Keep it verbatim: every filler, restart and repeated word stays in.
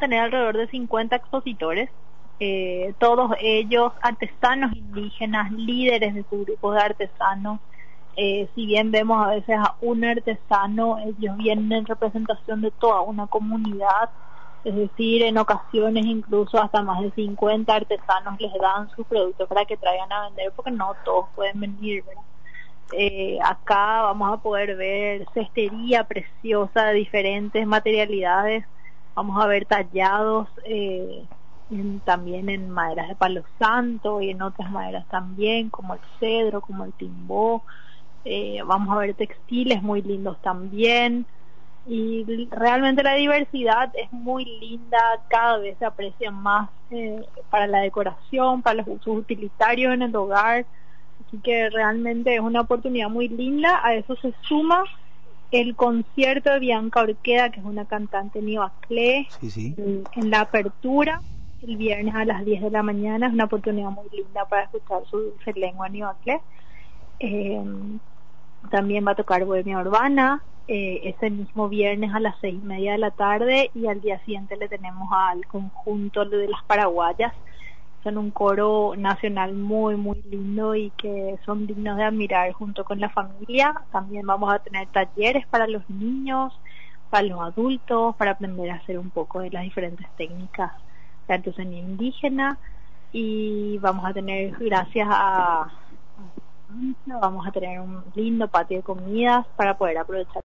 tener alrededor de cincuenta expositores, eh, todos ellos artesanos indígenas, líderes de su grupo de artesanos. Eh, si bien vemos a veces a un artesano, ellos vienen en representación de toda una comunidad, es decir, en ocasiones incluso hasta más de cincuenta artesanos les dan sus productos para que traigan a vender, porque no todos pueden venir, ¿verdad? Eh, acá vamos a poder ver cestería preciosa de diferentes materialidades, vamos a ver tallados eh, en, también en maderas de palo santo y en otras maderas también, como el cedro, como el timbó. Eh, vamos a ver textiles muy lindos también, y realmente la diversidad es muy linda, cada vez se aprecia más eh, para la decoración, para los usos utilitarios en el hogar, así que realmente es una oportunidad muy linda. A eso se suma el concierto de Bianca Orqueda, que es una cantante nivaclé, Sí, sí. en, en la apertura el viernes a las diez de la mañana. Es una oportunidad muy linda para escuchar su dulce lengua nivaclé. Eh, también va a tocar Bohemia Urbana eh, ese mismo viernes a las seis y media de la tarde, y al día siguiente le tenemos al conjunto de las Paraguayas. Son un coro nacional muy muy lindo y que son dignos de admirar junto con la familia. También vamos a tener talleres para los niños, para los adultos, para aprender a hacer un poco de las diferentes técnicas de artesanía indígena, y vamos a tener, gracias a vamos a tener un lindo patio de comidas para poder aprovechar